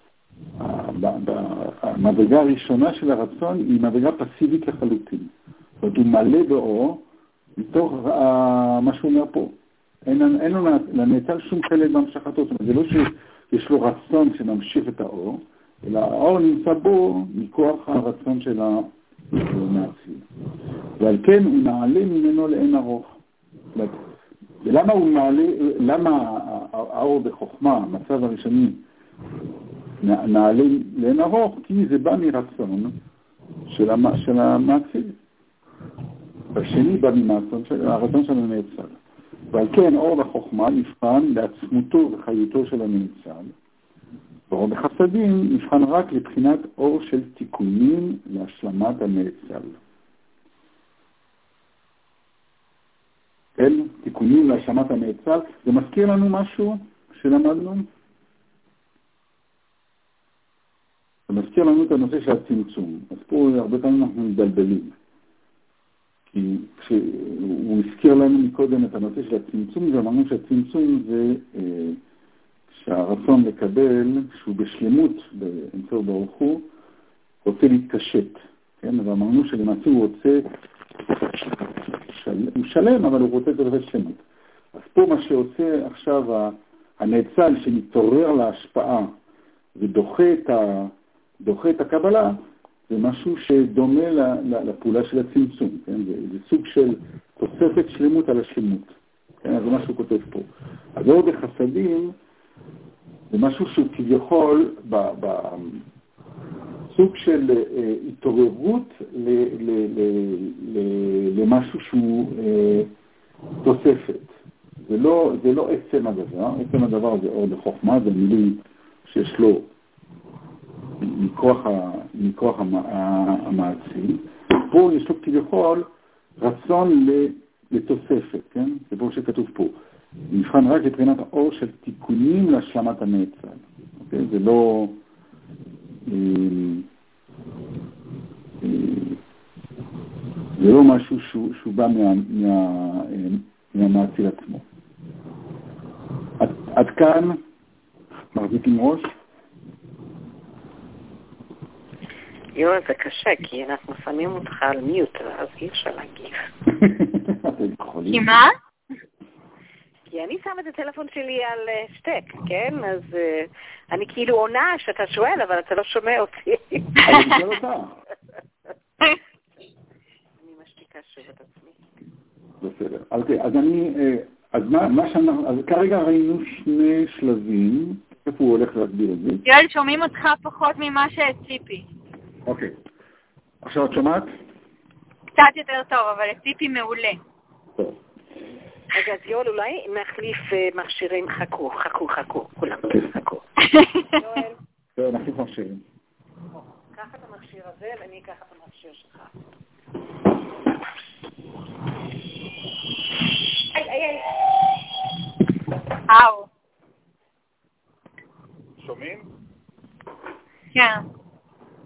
[SPEAKER 2] שהמדרגה הראשונה של הרצון היא מדרגה פסיבית לחלוטין. זאת אומרת, הוא מלא באור מתוך מה שהוא אומר פה. אין לו נאצל שום חלק בהמשכתו. זאת אומרת, זה לא שיש לו רצון שממשיך את האור, אלא האור נמצא בו מכוח הרצון של המעציל. ועל כן הוא נעלה ממנו לאין ארוך. ולמה הוא מעלה, למה האור בחוכמה, המצב הראשוני, נעלה לאין ארוך? כי זה בא מרצון של המעציל. השני בא מהרצון של הנאצל. ועל כן אור בחוכמה נבחן לעצמותו וחיותו של הנאצל. ואור בחסדים נבחן רק לבחינת אור של תיקונים להשלמת הנאצל. כן? תיקונים להשלמת הנאצל. זה מזכיר לנו משהו שלמדנו? זה מזכיר לנו את הנושא של הצמצום. אז פה הרבה פעמים אנחנו מתבלבלים. כי כשהוא הזכיר לנו מקודם את הנושא של הצמצום, ואמרנו שהצמצום זה שהרצון לקבל, שהוא בשלמות באמצעות ברוך הוא, רוצה להתקשט. כן? ואמרנו שלמעשה הוא רוצה, הוא שלם, אבל הוא רוצה את שלמות. אז פה מה שעושה עכשיו הנאצל שמתעורר להשפעה ודוחה את הקבלה, זה משהו שדומה לפעולה של הצמצום, כן? זה סוג של תוספת שלמות על השלמות. כן? אז זה מה שהוא כותב פה. אז אור בחסדים זה משהו שהוא כביכול בסוג של התעוררות למשהו שהוא תוספת. זה לא עצם הדבר. עצם הדבר זה אור בחוכמה, זה מילים שיש לו מכוח המעציל. פה יש לו כביכול רצון לתוספת, כן? זה פה שכתוב פה. נבחן רק לבחינת האור של תיקונים להשלמת הנאצל. אוקיי? זה לא משהו שהוא בא מהמעציל עצמו. עד כאן מחזיק עם ראש.
[SPEAKER 3] יואו, זה קשה, כי אנחנו שמים אותך על מיוט, אז אי אפשר להגיב.
[SPEAKER 1] כי מה?
[SPEAKER 3] כי אני שמה את הטלפון שלי על שטק, כן? אז אני כאילו עונה שאתה שואל, אבל אתה לא שומע אותי.
[SPEAKER 2] אני שואל אותה.
[SPEAKER 3] אני משתיקה שוב את עצמי.
[SPEAKER 2] בסדר. אז כרגע ראינו שני שלבים. איפה הוא הולך להסביר את זה?
[SPEAKER 1] יואל, שומעים אותך פחות ממה שציפי.
[SPEAKER 2] אוקיי. עכשיו את שומעת?
[SPEAKER 1] קצת יותר טוב, אבל ציפי מעולה.
[SPEAKER 2] טוב.
[SPEAKER 3] רגע, אז יואל, אולי נחליף מכשירים, חכו, כולם חכו.
[SPEAKER 2] יואל, נחליף מכשירים.
[SPEAKER 3] קח את המכשיר הזה ואני אקח את המכשיר שלך. איי.
[SPEAKER 1] אאו.
[SPEAKER 2] שומעים?
[SPEAKER 1] כן.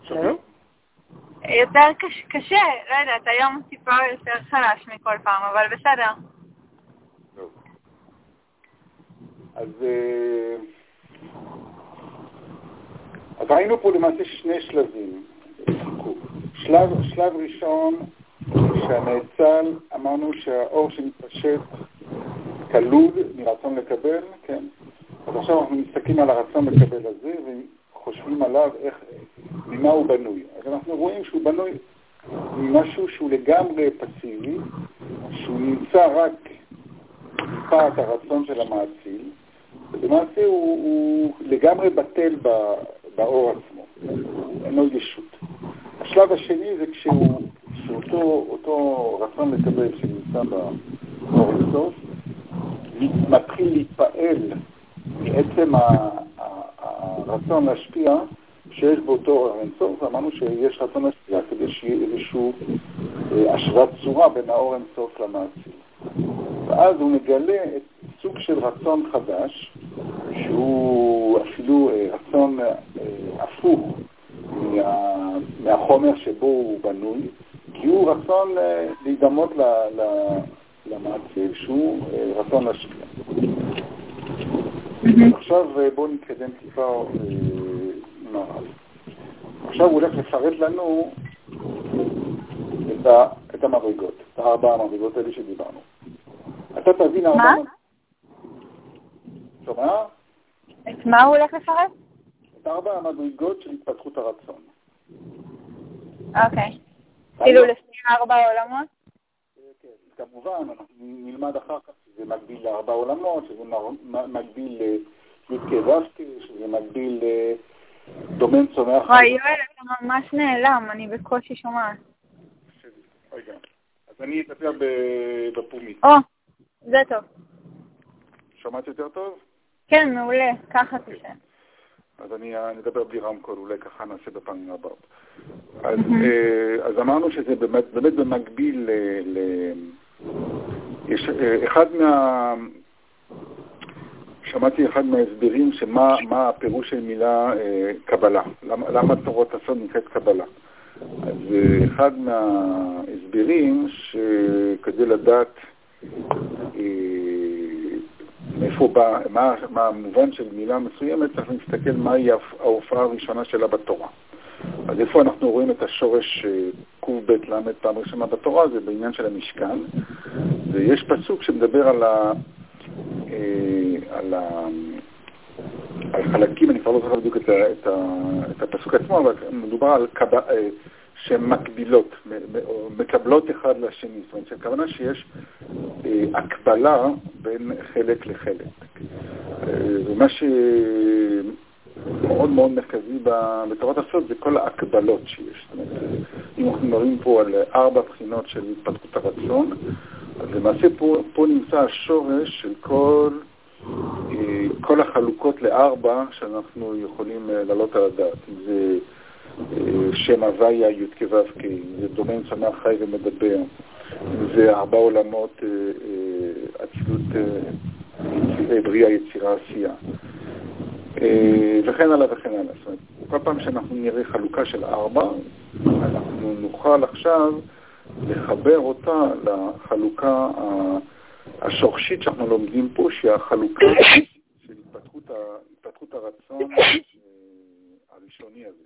[SPEAKER 1] יותר קשה, לא יודעת, היום טיפה יותר חלש מכל פעם, אבל בסדר.
[SPEAKER 2] טוב. אז היינו פה למעשה שני שלבים. שלב ראשון, שהנאצל, אמרנו שהאור שמתפשט כלול מרצון לקבל, כן? אז עכשיו אנחנו מסתכלים על הרצון לקבל הזה, וחושבים עליו ממה הוא בנוי. אז אנחנו רואים שהוא בנוי ממשהו שהוא לגמרי פסיבי, שהוא נמצא רק מפאת הרצון של המאציל, ובמעשה הוא לגמרי בטל באור עצמו, אין לו ישות. השלב השני זה שאותו רצון לקבל שנמצא באור אינסוף, מתחיל להתפעל מעצם הרצון להשפיע שיש באותו אור אינסוף, ואמרנו שיש רצון להשפיע כדי שיהיה איזשהו השוואת צורה בין האור אינסוף למאציל. ואז הוא מגלה את סוג של רצון חדש, שהוא אפילו רצון הפוך מהחומר שבו הוא בנוי, כי הוא רצון להידמות למאציל, שהוא רצון להשפיע. עכשיו בואו נתקדם טיפה מעל. עכשיו הוא הולך לפרט לנו את המדרגות, את 4 המדרגות האלה שדיברנו. אתה תבין 4...
[SPEAKER 1] מה?
[SPEAKER 2] שומע?
[SPEAKER 1] את מה הוא הולך לפרט?
[SPEAKER 2] את 4 המדרגות של התפתחות הרצון.
[SPEAKER 1] אוקיי. כאילו לפני 4 עולמות?
[SPEAKER 2] כן, כמובן, אנחנו נלמד אחר כך שזה מקביל ל4 עולמות, שזה מקביל לי"ק ו"ק, שזה מקביל דומיין צומח.
[SPEAKER 1] וואי, יואל, אתה ממש נעלם, אני בקושי שומעת.
[SPEAKER 2] רגע, אז אני אדבר בפומית.
[SPEAKER 1] זה טוב.
[SPEAKER 2] שמעת יותר טוב?
[SPEAKER 1] כן, מעולה, ככה תשאר.
[SPEAKER 2] אז אני אדבר בלי רמקול, אולי ככה נעשה בפעמים הבאות. אז אמרנו שזה באמת במקביל יש שמעתי אחד מההסברים שמה הפירוש של מילה קבלה. למה תורת הסוד נקראת קבלה? אז אחד מההסברים שכדי לדעת מאיפה בא, מה המובן של מילה מסוימת, צריך להסתכל מהי ההופעה הראשונה שלה בתורה. אז איפה אנחנו רואים את השורש ק"ב למד פעם ראשונה בתורה, זה בעניין של המשכן, ויש פסוק שמדבר על חלקים, אני כבר לא זוכר בדיוק את הפסוק עצמו, אבל מדובר על שהן מקבילות, מקבלות אחד לשני, זאת אומרת, הכוונה שיש הקבלה בין חלק לחלק. ומה שמאוד מאוד מרכזי בתורת הסוד זה כל ההקבלות שיש. זאת אומרת, אם אנחנו מדברים פה על 4 בחינות של התפתחות הרצון, אז למעשה פה נמצא השורש של כל החלוקות ל4 שאנחנו יכולים לעלות על הדעת. זה שם הוויה, י"ק ו"ק, זה דומיין צומח חי ומדבר, זה 4 עולמות, אצילות, בריאה, יצירה, עשייה, וכן הלאה וכן הלאה. זאת אומרת, כל פעם שאנחנו נראה חלוקה של 4, אנחנו נוכל עכשיו לחבר אותה לחלוקה השורשית שאנחנו לומדים פה, שהיא החלוקה של התפתחות הרצון הראשוני הזה.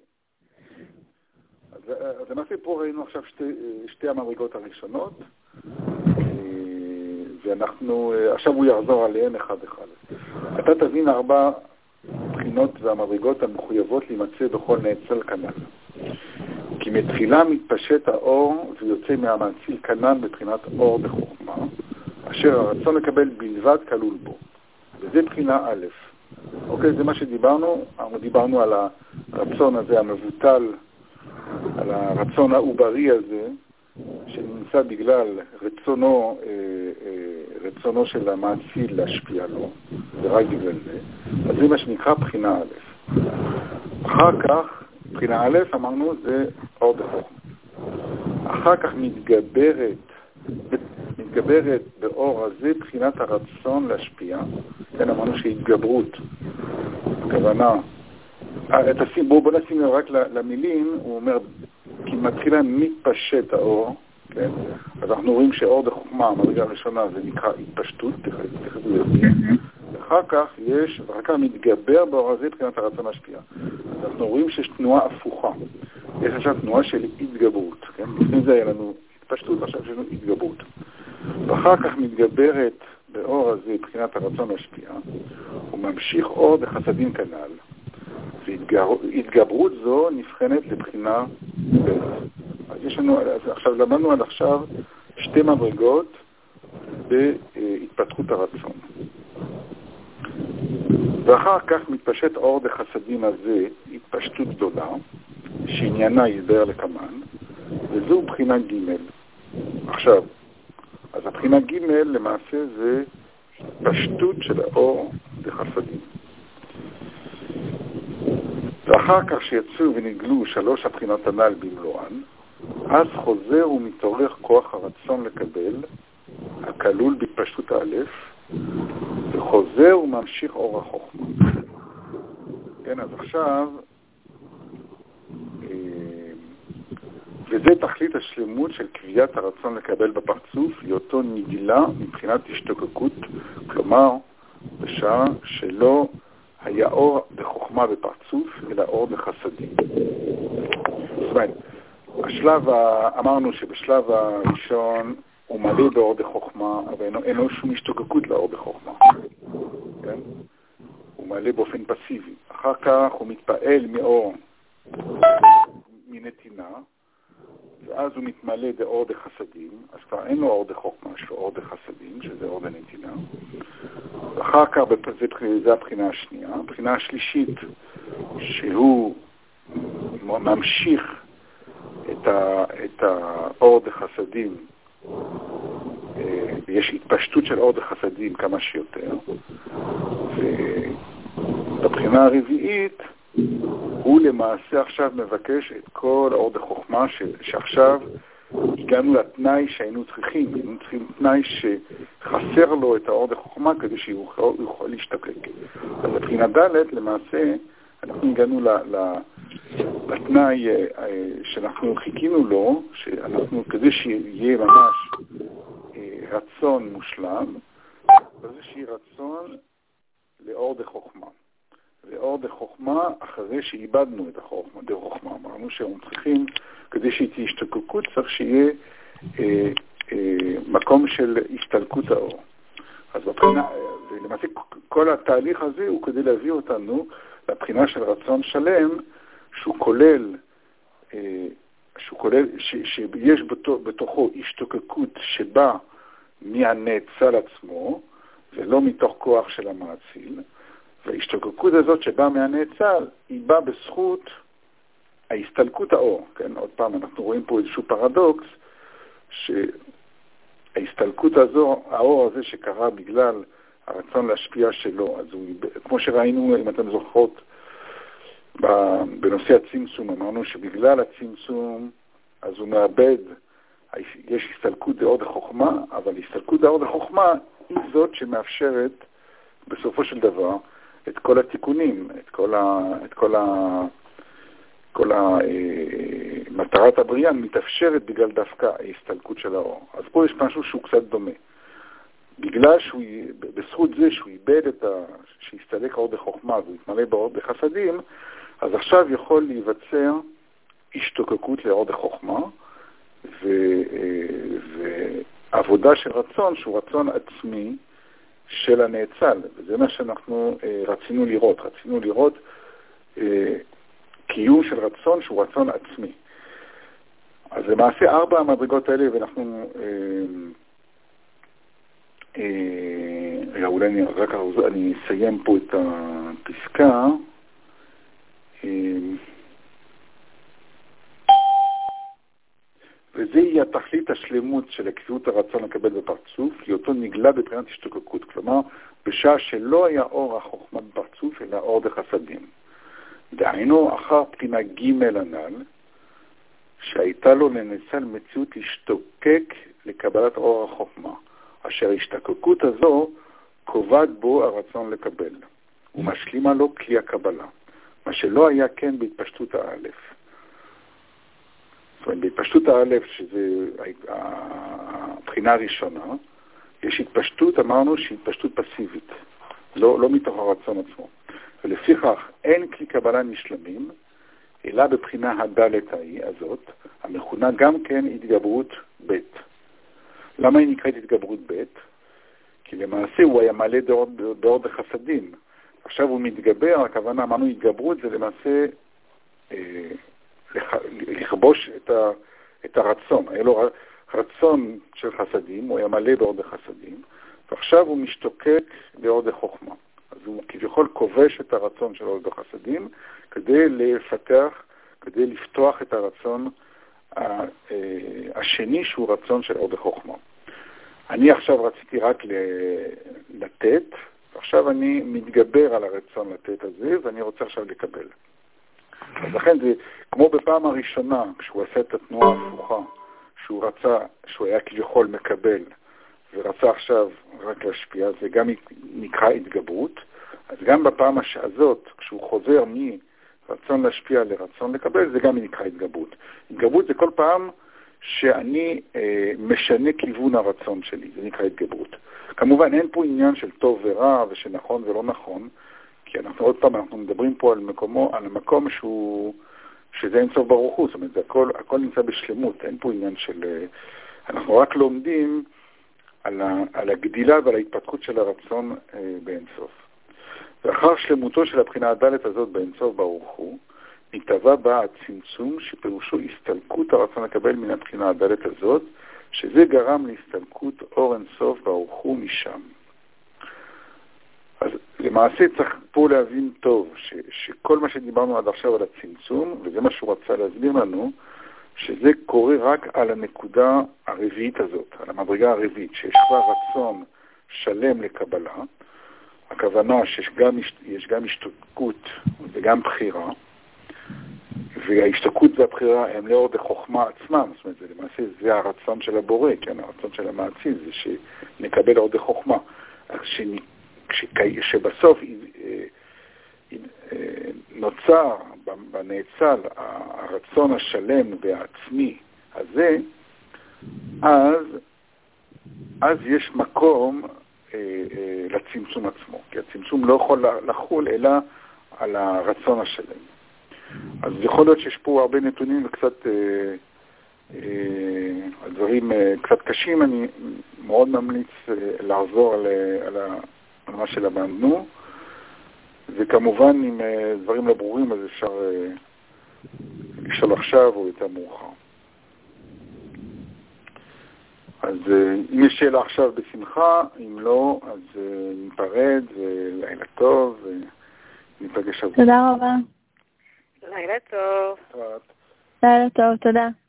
[SPEAKER 2] אז למעשה פה ראינו עכשיו שתי המדרגות הראשונות, ואנחנו, עכשיו הוא יחזור עליהן אחד אחד. אתה תבין 4 בחינות והמדרגות המחויבות להימצא בכל נאצל כנן. כי מתחילה מתפשט האור ויוצא מהמאציל כנן בבחינת אור בחוכמה, אשר הרצון לקבל בלבד כלול בו. וזה בחינה א'. אוקיי, זה מה שדיברנו. אנחנו דיברנו על הרצון הזה המבוטל, על הרצון העוברי הזה, שנמצא בגלל רצונו של המאציל להשפיע לו, ורק בגלל זה. אז זה מה שנקרא בחינה א'. אחר כך, בחינה א', אמרנו, זה אור בחוכמה. אחר כך מתגברת באור הזה בחינת הרצון להשפיע. כן, אמרנו שהתגברות, הכוונה בוא נשים רק למילים, הוא אומר, כי מתחילה מתפשט האור, כן? אז אנחנו רואים שאור דחוכמה, המדרגה הראשונה, זה נקרא התפשטות, תכף הוא יוצא. אחר כך מתגבר באור הזה מבחינת הרצון להשפיע. אז אנחנו רואים שיש תנועה הפוכה. יש עכשיו תנועה של התגברות, כן? לפני זה היה לנו התפשטות, עכשיו יש לנו התגברות. ואחר כך מתגברת באור הזה מבחינת הרצון להשפיע, הוא ממשיך אור דחסדים כנ"ל. והתגברות זו נבחנת לבחינה ב'. אז עכשיו למדנו עד עכשיו שתי מדרגות בהתפתחות הרצון. ואחר כך מתפשט אור דחסדים הזה התפשטות גדולה, שעניינה יסבר לקמן, וזו בחינה ג'. עכשיו, אז הבחינה ג' למעשה זה התפשטות של האור דחסדים. ואחר כך שיצאו ונגלו שלוש הבחינות הנ"ל במלואן, אז חוזר ומתעורר כוח הרצון לקבל, הכלול בהתפשטות א', וחוזר וממשיך אור החוכמה. כן, אז עכשיו, וזה תכלית השלמות של קביעת הרצון לקבל בפרצוף, היותו נגלה מבחינת השתוקקות, כלומר, בשעה שלא היה אור בחוכמה בפרצוף, אלא אור בחסדים. זאת אומרת, אמרנו שבשלב הראשון הוא מלא באור בחוכמה, אבל אין לו שום השתוקקות לאור בחוכמה. כן? הוא מלא באופן פסיבי. אחר כך הוא מתפעל מאור מנתינה, ואז הוא מתמלא באור בחסדים, אז כבר אין לו אור בחוכמה, יש לו אור בחסדים, שזה אור בנתינה. ואחר כך, זה הבחינה השנייה. הבחינה השלישית, שהוא ממשיך את האור בחסדים, ויש התפשטות של אור בחסדים כמה שיותר. ובבחינה הרביעית, הוא למעשה עכשיו מבקש את כל האור בחוכמה שעכשיו הגענו לתנאי שהיינו צריכים. היינו צריכים תנאי שחסר לו את האור בחוכמה כדי שהוא יכול להשתקק. אז בבחינה ד' למעשה אנחנו הגענו לתנאי שאנחנו חיכינו לו, שאנחנו כדי שיהיה ממש רצון מושלם, איזשהו רצון לאור בחוכמה. ואור דחוכמה אחרי שאיבדנו את החוכמה, דחוכמה. אמרנו שהם צריכים, כדי שתהיה השתוקקות, צריך שיהיה מקום של הסתלקות האור. אז בבחינה, ולמעשה כל התהליך הזה הוא כדי להביא אותנו לבחינה של רצון שלם, שהוא כולל, שיש בתוכו השתוקקות שבא מהנאצל עצמו, ולא מתוך כוח של המאציל, וההשתוקקות הזאת שבאה מהנאצל, היא באה בזכות ההסתלקות האור. כן? עוד פעם, אנחנו רואים פה איזשהו פרדוקס, שההסתלקות הזו, האור הזה שקרה בגלל הרצון להשפיע שלו, אז הוא, כמו שראינו, אם אתם זוכרות, בנושא הצמצום, אמרנו שבגלל הצמצום, אז הוא מאבד, יש הסתלקות דאור דחוכמה, אבל הסתלקות דאור דחוכמה היא זאת שמאפשרת בסופו של דבר את כל התיקונים, את כל מטרת הבריאה מתאפשרת בגלל דווקא ההסתלקות של האור. אז פה יש משהו שהוא קצת דומה. בגלל בזכות זה שהוא איבד שהסתלק האור בחוכמה והוא התמלא באור בחסדים, אז עכשיו יכול להיווצר השתוקקות לאור בחוכמה, ועבודה של רצון שהוא רצון עצמי של הנאצל, וזה מה שאנחנו רצינו לראות. רצינו לראות קיום של רצון שהוא רצון עצמי. אז למעשה 4 המדרגות האלה, ואנחנו אולי אני אסיים פה את הפסקה. וזה היא התכלית השלמות של הקביעות הרצון לקבל בפרצוף, כי אותו נגלה בבחינת השתוקקות, כלומר, בשעה שלא היה אור החוכמה בפרצוף, אלא אור בחסדים. דהיינו, אחר בחינה ג' הנ"ל, שהייתה לו לנצל מציאות להשתוקק לקבלת אור החוכמה, אשר ההשתוקקות הזו קובעת בו הרצון לקבל, ומשלימה לו כלי הקבלה. מה שלא היה כן בהתפשטות האלף. זאת אומרת, בהתפשטות האלף, שזה הבחינה הראשונה, יש התפשטות, אמרנו שהיא התפשטות פסיבית, לא מתוך הרצון עצמו. ולפיכך אין כלי קבלה נשלמים, אלא בבחינה הדלת הזאת, המכונה גם כן התגברות ב'. למה היא נקראת התגברות ב'? כי למעשה הוא היה מלא דור בחסדים. עכשיו הוא מתגבר, הכוונה, אמרנו התגברות, זה למעשה לכבוש את הרצון. היה לו רצון של חסדים, הוא היה מלא דור בחסדים, ועכשיו הוא משתוקק דור בחוכמה. אז הוא כביכול כובש את הרצון של עוד בחסדים, כדי לפתח, כדי לפתוח את הרצון השני שהוא רצון של עוד בחוכמה. אני עכשיו רציתי רק לתת, עכשיו אני מתגבר על הרצון לתת הזה, ואני רוצה עכשיו לקבל. אז לכן זה כמו בפעם הראשונה, כשהוא עשה את התנועה ההפוכה, שהוא רצה, שהוא היה כביכול מקבל, ורצה עכשיו רק להשפיע, זה גם נקרא התגברות. אז גם בפעם הזאת, כשהוא חוזר מרצון להשפיע לרצון לקבל, זה גם נקרא התגברות. התגברות זה כל פעם שאני משנה כיוון הרצון שלי, זה נקרא התגברות. כמובן אין פה עניין של טוב ורע ושנכון ולא נכון, כי אנחנו עוד פעם, אנחנו מדברים פה על המקום שזה אין סוף ברוך הוא, זאת אומרת, הכל נמצא בשלמות, אין פה עניין של, אנחנו רק לומדים על הגדילה ועל ההתפתחות של הרצון באין סוף. ואחר שלמותו של הבחינה הדלת הזאת באין סוף ברוך הוא, נתבע בה הצמצום שפירושו הסתלקות הרצון לקבל מן הבחינה הדלת הזאת, שזה גרם להסתלקות אור אין סוף ברוך הוא משם. אז למעשה צריך פה להבין טוב שכל מה שדיברנו עד עכשיו על הצמצום, וזה מה שהוא רצה להסביר לנו, שזה קורה רק על הנקודה הרביעית הזאת, על המדרגה הרביעית, שיש כבר רצון שלם לקבלה, הכוונה שיש גם השתוקקות וגם בחירה, וההשתוקקות והבחירה הם לאור בחוכמה עצמם, זאת אומרת, למעשה זה הרצון של הבורא, כן, הרצון של המעציב, זה שנקבל לאור בחוכמה. שבסוף נוצר בנאצל הרצון השלם והעצמי הזה, אז יש מקום לצמצום עצמו, כי הצמצום לא יכול לחול אלא על הרצון השלם. אז יכול להיות שיש פה הרבה נתונים וקצת הדברים קצת קשים, אני מאוד ממליץ לעזור על מה שלמדנו, וכמובן אם דברים לא ברורים אז אפשר לשאול עכשיו או יותר מאוחר. אז אם יש שאלה עכשיו בשמחה, אם לא, אז ניפרד, ולילה טוב, וניפגש עבור.
[SPEAKER 1] תודה רבה.
[SPEAKER 3] לילה טוב.
[SPEAKER 1] לילה טוב, תודה.